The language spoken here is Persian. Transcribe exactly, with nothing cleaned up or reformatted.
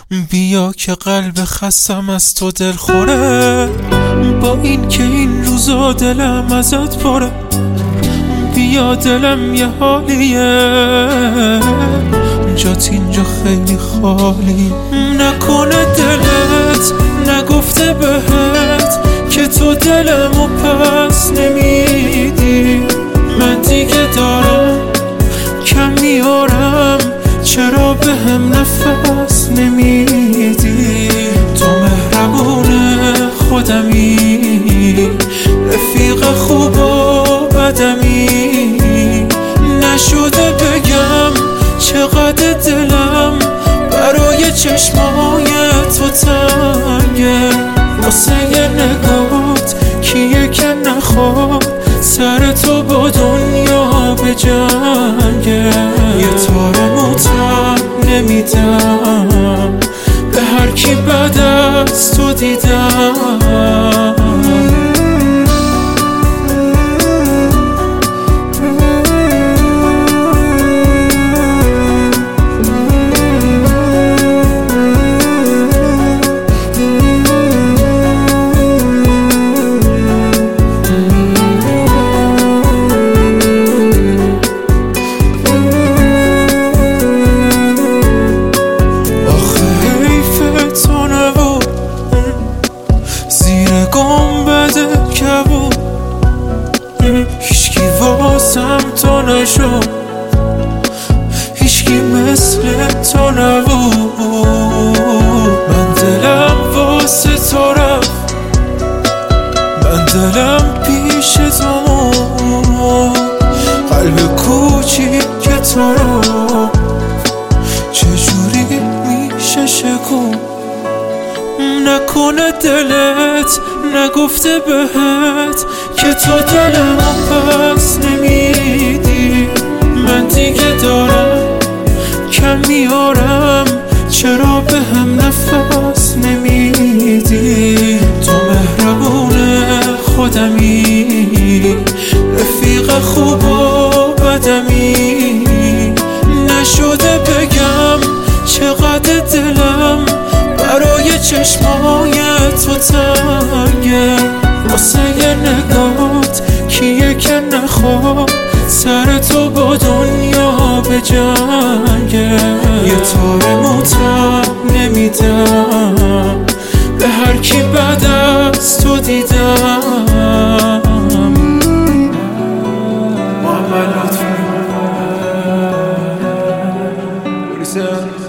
بیا که قلب خستم از تو دل خوره، با این که این روزا دلم ازت پره. بیا دلم یه حالیه، جات اینجا خیلی خالی. نکنه دلت نگفته بهت که تو دلمو پس نمیدی. من دیگه دارم کم میارم، چرا به هم نفس نمیدی؟ تو مهربونه خودمی، رفیق خوب و بدمی. نشده بگم چقدر دلم برای چشمای تو تنگه. واسه یه نگات کیه که نخواد سر تو با دنیا به جنگه. یه تار موتم نمیدم به هر کی بعد از تو دیدم. هیچکی واسم تو نشد، هیچکی مثل تو نبود. من دلم واسه تو رفت، من دلم پیش تو موند. قلب کوچیک تو رو چجوری میشه شکون؟ نکنه دلت نگفته بهت که تو دلمو پس نمیدی. من دیگه دارم کم میارم، چرا به هم نفس نمیدی؟ تو مهربونه خودمی، رفیق خوب و بدمی. نشده بگم چقدر دلم برای چشمای تو تنگه. واسه یه نگات کیه که نخواد سر تو با دنیا به جنگه. یه تار موتم نمیدم به هر کی بعد از تو دیدم. محمد لطفی